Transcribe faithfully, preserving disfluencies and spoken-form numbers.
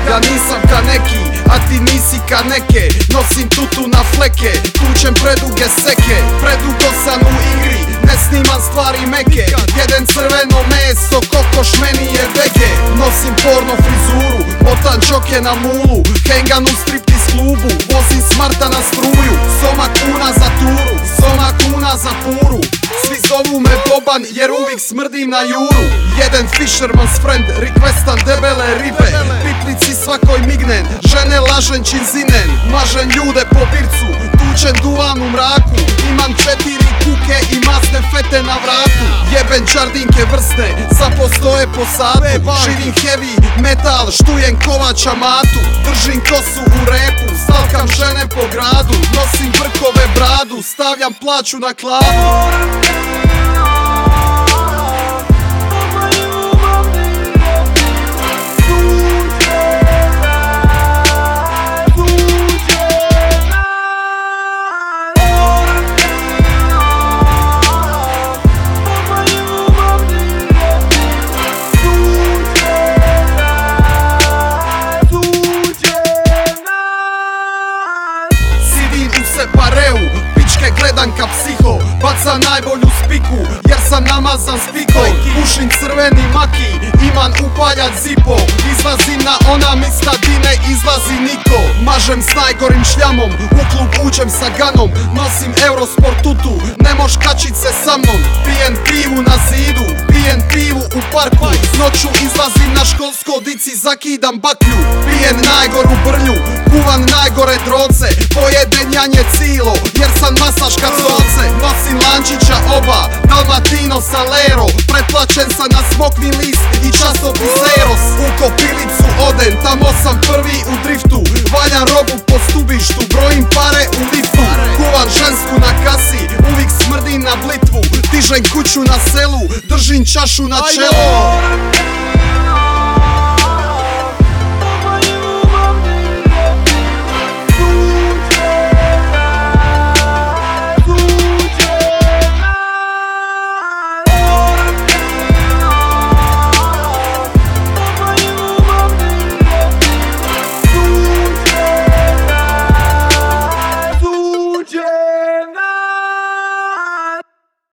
Ja nisam ka neki, a ti nisi ka neke. Nosim tutu na fleke, tučem preduge seke. Predugo sam u igri, ne snimam stvari meke. Jedem crveno meso, kokoš meni je vege. Nosim porno frizuru, motan čoke na mulu. Hengan u striptiz klubu, vozim smarta na struju. Soma kuna za turu, soma kuna za furu. Svi zovu me Boban jer uvijek smrdim na juru. Jedan fisherman's friend, requestan debele ribe. Piplici svakoj mignen, žene lažen činzinen. Mažen ljude po bircu, tučen duvan u mraku. Imam četiri kuke i masne fete na vratu. Jeben čardinke vrsne, sad postoje po satu. Živim heavy metal, štujem kovača matu. Držim kosu u repu, stalkam žene po gradu. Nosim brkove bradu, stavljam plaću na klavu. Pičke gledam ka psiho, bacam najbolju spiku jer sam namazan s pikom. Pušim crveni maki, imam upaljat zipo. Izlazim na ona mista di ne izlazi niko. Mažem s najgorim šljamom, u klub uđem sa ganom. Nosim Eurosport tutu, ne moš kačit se sa mnom. Pijem pivu na zidu, pijem pivu u parku. Noću izlazim na školsko, dici zakidam baklju. Pijem najgoru brlju, kuvam najgore droce. Pojeden janje cilo, jer sam masaška coce. Nosim lančića oba, Dalmatino Salero. Pretplaćen sam na smokni list i časopis Eros. U kopilicu odem, tamo sam prvi u driftu. Valjam robu po stubištu, brojim pare u liftu. Kuvam žensku na kasi, uvijek smrdim na blitvu. Dižem kuću na selu, držim čašu na čelu.